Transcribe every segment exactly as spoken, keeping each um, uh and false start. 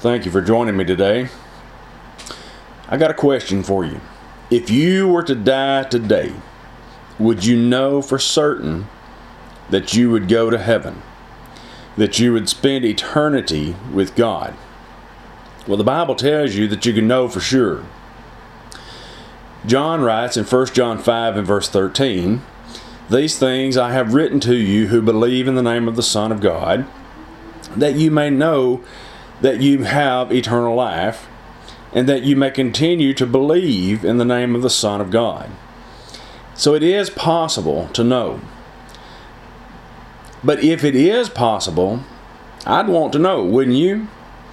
Thank you for joining me today. I got a question for you. If you were to die today, would you know for certain that you would go to heaven? That you would spend eternity with God? Well, the Bible tells you that you can know for sure. John writes in First John five and verse thirteen, "These things I have written to you who believe in the name of the Son of God, that you may know that you have eternal life, and that you may continue to believe in the name of the Son of God." So it is possible to know. But if it is possible, I'd want to know, wouldn't you?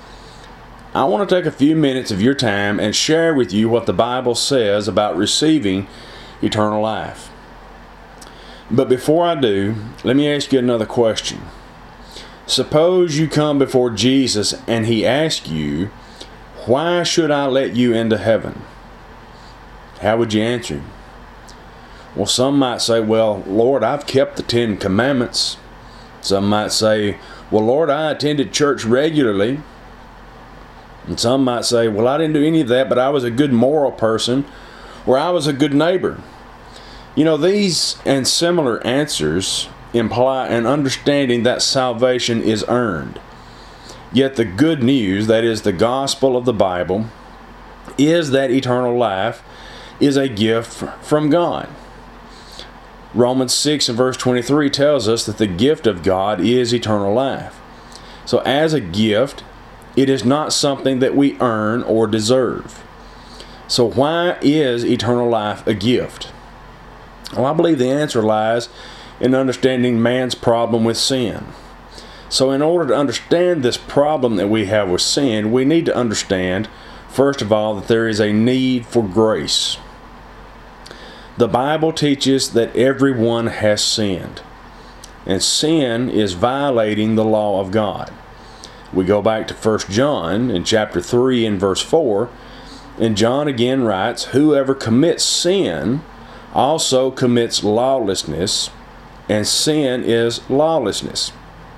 I want to take a few minutes of your time and share with you what the Bible says about receiving eternal life. But before I do, let me ask you another question. Suppose you come before Jesus and He asks you, "Why should I let you into heaven?" How would you answer Him? Well, some might say, "Well, Lord, I've kept the Ten Commandments." Some might say, "Well, Lord, I attended church regularly." And some might say, "Well, I didn't do any of that, but I was a good moral person," or "I was a good neighbor." You know, these and similar answers imply an understanding that salvation is earned. Yet the good news, that is the gospel of the Bible, is that eternal life is a gift from God. Romans six and verse twenty-three tells us that the gift of God is eternal life. So as a gift, it is not something that we earn or deserve. So why is eternal life a gift? Well, I believe the answer lies in understanding man's problem with sin. So in order to understand this problem that we have with sin, we need to understand, first of all, that there is a need for grace. The Bible teaches that everyone has sinned, and sin is violating the law of God. We go back to First John in chapter three and verse four, and John again writes, "Whoever commits sin also commits lawlessness, and sin is lawlessness."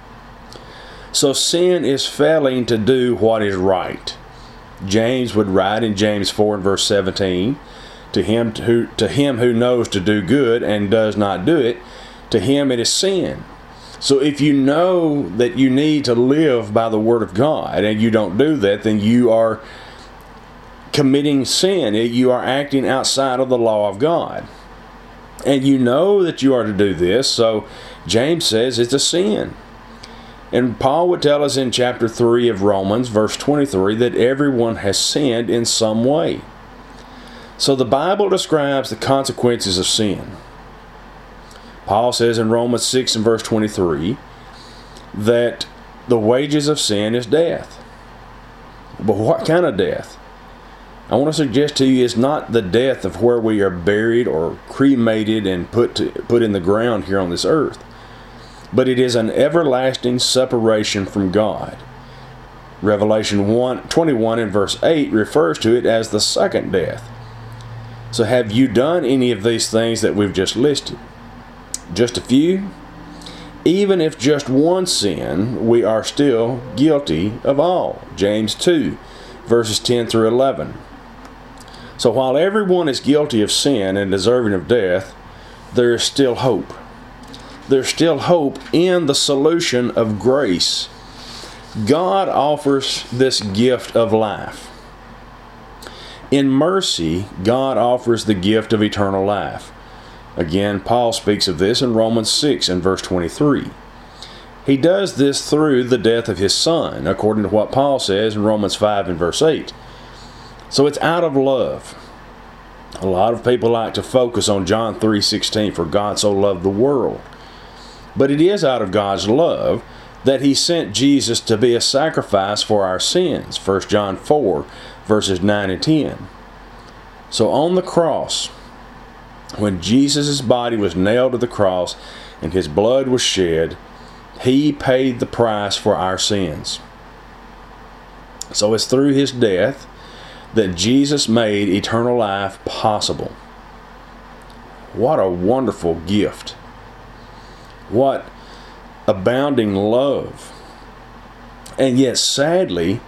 So sin is failing to do what is right. James would write in James four and verse seventeen, to him who, to him who knows to do good and does not do it, to him it is sin. So if you know that you need to live by the Word of God and you don't do that, then you are committing sin. You are acting outside of the law of God. And you know that you are to do this, so James says it's a sin. And Paul would tell us in chapter three of Romans, verse twenty-three, that everyone has sinned in some way. So the Bible describes the consequences of sin. Paul says in Romans six and verse twenty-three that the wages of sin is death. But what kind of death? I want to suggest to you it's not the death of where we are buried or cremated and put to, put in the ground here on this earth, but it is an everlasting separation from God. Revelation one, twenty-one and verse eight refers to it as the second death. So have you done any of these things that we've just listed? Just a few? Even if just one sin, we are still guilty of all. James two, verses ten through eleven. So while everyone is guilty of sin and deserving of death, there is still hope. There's still hope in the solution of grace. God offers this gift of life. In mercy, God offers the gift of eternal life. Again, Paul speaks of this in Romans six and verse twenty-three. He does this through the death of His Son, according to what Paul says in Romans five and verse eight. So it's out of love. A lot of people like to focus on John three sixteen, "For God so loved the world." But it is out of God's love that He sent Jesus to be a sacrifice for our sins. First John four, verses nine and ten. So on the cross, when Jesus' body was nailed to the cross and His blood was shed, He paid the price for our sins. So it's through His death that Jesus made eternal life possible. What a wonderful gift. What abounding love. And yet, sadly,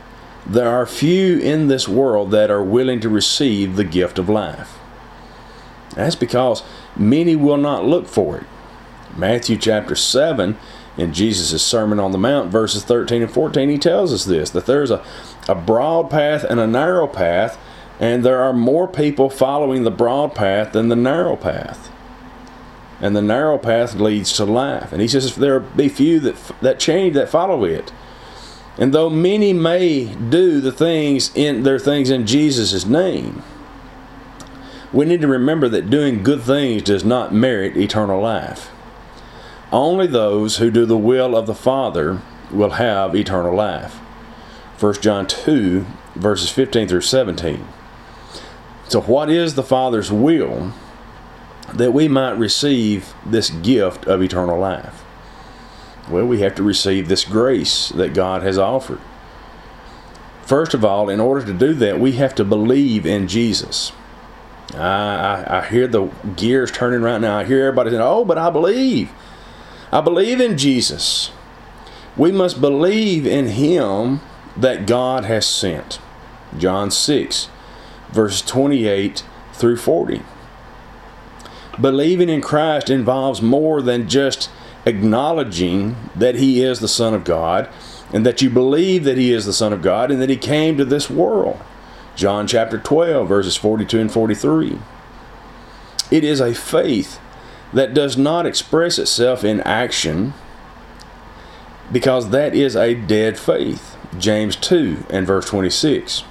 there are few in this world that are willing to receive the gift of life. That's because many will not look for it. Matthew chapter seven, in Jesus' Sermon on the Mount, verses thirteen and fourteen, he tells us this, that there's a, a broad path and a narrow path, and there are more people following the broad path than the narrow path. And the narrow path leads to life. And he says there be few that, that change, that follow it. And though many may do the things in their things in Jesus' name, we need to remember that doing good things does not merit eternal life. Only those who do the will of the Father will have eternal life. First John two, verses fifteen through seventeen. So what is the Father's will? That we might receive this gift of eternal life. Well, we have to receive this grace that God has offered. First of all, in order to do that, we have to believe in Jesus. I, I, I hear the gears turning right now. I hear everybody saying, oh, but I believe. I believe in Jesus. We must believe in Him that God has sent. John six, verses twenty-eight through forty. Believing in Christ involves more than just acknowledging that He is the Son of God, and that you believe that He is the Son of God, and that He came to this world. John chapter twelve, verses forty-two and forty-three. It is a faith that does not express itself in action, because that is a dead faith. James two and verse twenty-six.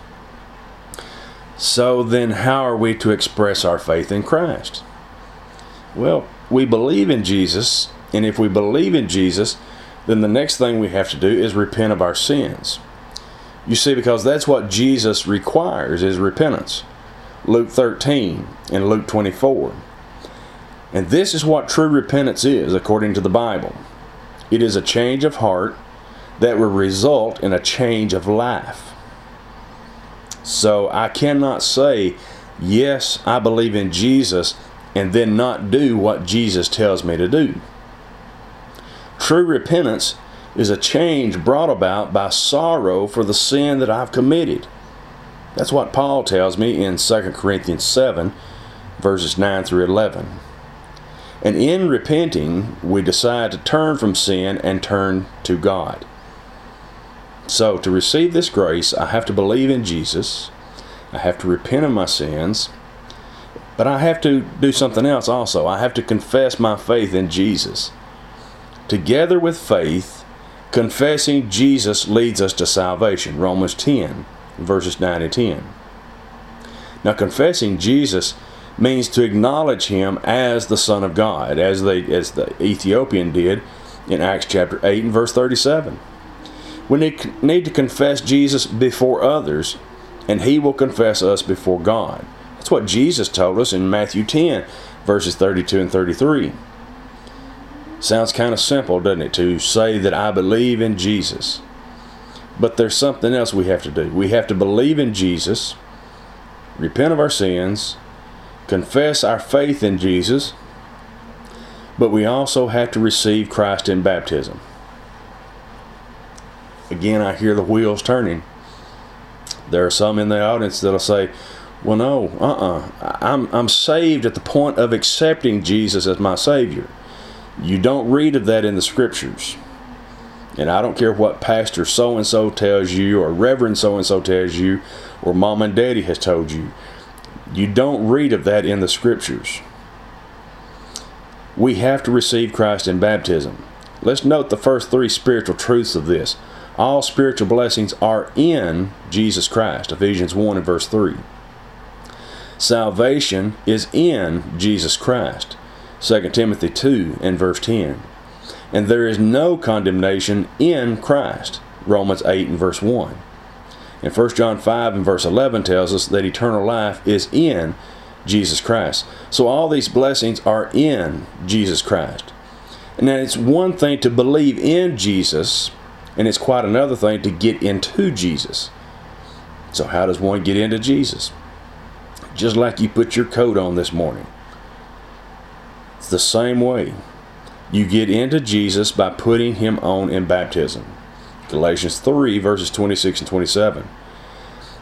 So then how are we to express our faith in Christ? Well, we believe in Jesus, and if we believe in Jesus, then the next thing we have to do is repent of our sins. You see, because that's what Jesus requires, is repentance. Luke thirteen and Luke twenty-four. And this is what true repentance is, according to the Bible. It is a change of heart that will result in a change of life. So I cannot say, yes, I believe in Jesus, and then not do what Jesus tells me to do. True repentance is a change brought about by sorrow for the sin that I've committed. That's what Paul tells me in Second Corinthians seven, verses nine through eleven. And in repenting, we decide to turn from sin and turn to God. So, to receive this grace, I have to believe in Jesus. I have to repent of my sins. But I have to do something else also. I have to confess my faith in Jesus. Together with faith, confessing Jesus leads us to salvation. Romans ten, verses nine and ten. Now, confessing Jesus means to acknowledge Him as the Son of God, as they as the Ethiopian did in Acts chapter eight and verse thirty-seven. We need, need to confess Jesus before others, and He will confess us before God. That's what Jesus told us in Matthew ten, verses thirty-two and thirty-three. Sounds kind of simple, doesn't it, to say that I believe in Jesus. But there's something else we have to do. We have to believe in Jesus, repent of our sins, confess our faith in Jesus, but we also have to receive Christ in baptism. Again, I hear the wheels turning. There are some in the audience that'll say, well, no, uh-uh. I'm, I'm saved at the point of accepting Jesus as my Savior. You don't read of that in the Scriptures. And I don't care what Pastor so-and-so tells you, or Reverend so-and-so tells you, or Mom and Daddy has told you. You don't read of that in the Scriptures. We have to receive Christ in baptism. Let's note the first three spiritual truths of this. All spiritual blessings are in Jesus Christ. Ephesians one and verse three. Salvation is in Jesus Christ. Second Timothy two and verse ten. And there is no condemnation in Christ. Romans eight and verse one. And First John five and verse eleven tells us that eternal life is in Jesus Christ. So all these blessings are in Jesus Christ. And now it's one thing to believe in Jesus, and it's quite another thing to get into Jesus. So how does one get into Jesus? Just like you put your coat on this morning. It's the same way. You get into Jesus by putting Him on in baptism. Galatians three, verses twenty-six and twenty-seven.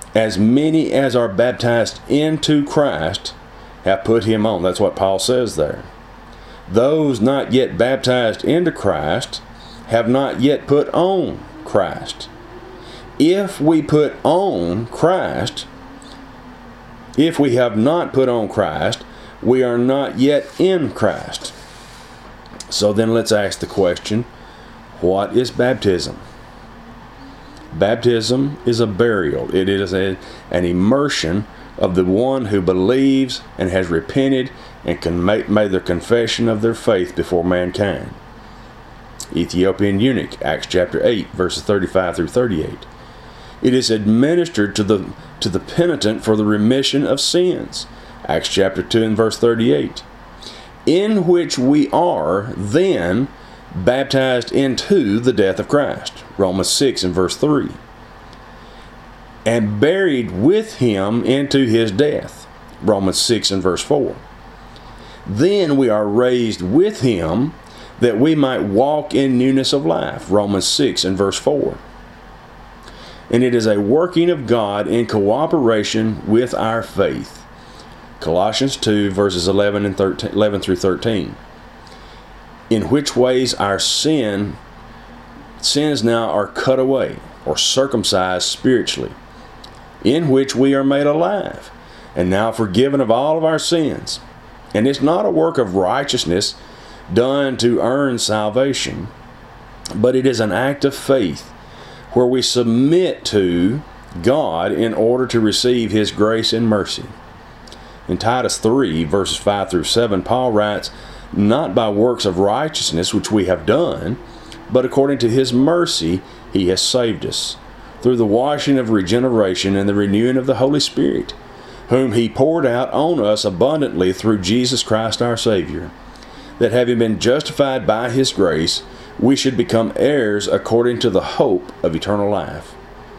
as many as are baptized into Christ have put him on. That's what Paul says there. Those not yet baptized into Christ have not yet put on Christ. If we put on Christ, if we have not put on Christ, we are not yet in Christ. So then let's ask the question, what is baptism? Baptism is a burial. It is a, an immersion of the one who believes and has repented and can make, made their confession of their faith before mankind. Ethiopian eunuch, Acts chapter eight, verses thirty-five through thirty-eight. It is administered to the to the penitent for the remission of sins. Acts chapter two and verse thirty-eight. In which we are then baptized into the death of Christ. Romans six and verse three. And buried with him into his death. Romans six and verse four. Then we are raised with him that we might walk in newness of life. Romans six and verse four. And it is a working of God in cooperation with our faith. Colossians two verses eleven and thirteen, eleven through thirteen. In which ways our sin sins now are cut away or circumcised spiritually, in which we are made alive and now forgiven of all of our sins. And it's not a work of righteousness done to earn salvation, but it is an act of faith where we submit to God in order to receive his grace and mercy. In Titus three verses five through seven, Paul writes, not by works of righteousness which we have done, but according to his mercy he has saved us, through the washing of regeneration and the renewing of the Holy Spirit, whom he poured out on us abundantly through Jesus Christ our Savior, that having been justified by his grace, we should become heirs according to the hope of eternal life.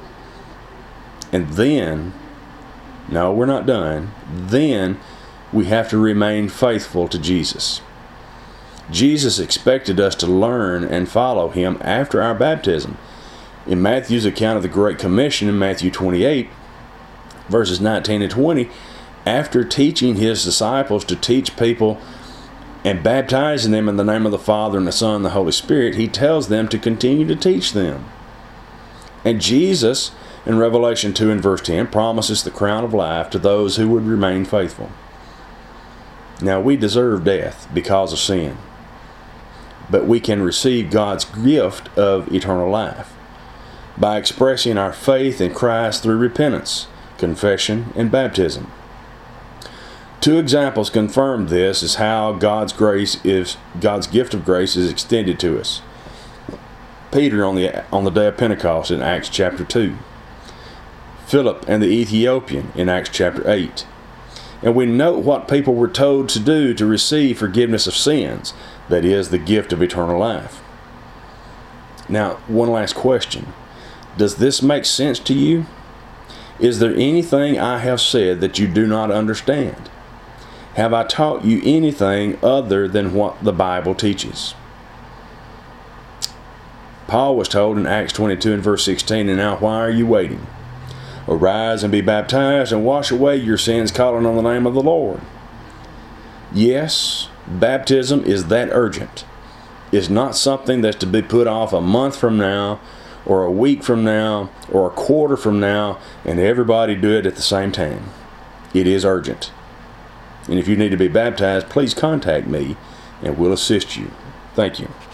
And then, no, we're not done, then we have to remain faithful to Jesus. Jesus expected us to learn and follow him after our baptism. In Matthew's account of the Great Commission in Matthew twenty-eight, verses nineteen and twenty, after teaching his disciples to teach people and baptizing them in the name of the Father and the Son and the Holy Spirit, he tells them to continue to teach them. And Jesus, in Revelation two and verse ten, promises the crown of life to those who would remain faithful. Now, we deserve death because of sin, but we can receive God's gift of eternal life by expressing our faith in Christ through repentance, confession, and baptism. Two examples confirm this is how God's grace is God's gift of grace is extended to us. Peter on the on the day of Pentecost in Acts chapter two. Philip and the Ethiopian in Acts chapter eight. And we note what people were told to do to receive forgiveness of sins, that is, the gift of eternal life. Now, one last question. Does this make sense to you? Is there anything I have said that you do not understand? Have I taught you anything other than what the Bible teaches? Paul was told in Acts twenty-two and verse sixteen, and now why are you waiting? Arise and be baptized and wash away your sins, calling on the name of the Lord. Yes, baptism is that urgent. It's not something that's to be put off a month from now, or a week from now, or a quarter from now, and everybody do it at the same time. It is urgent. And if you need to be baptized, please contact me, and we'll assist you. Thank you.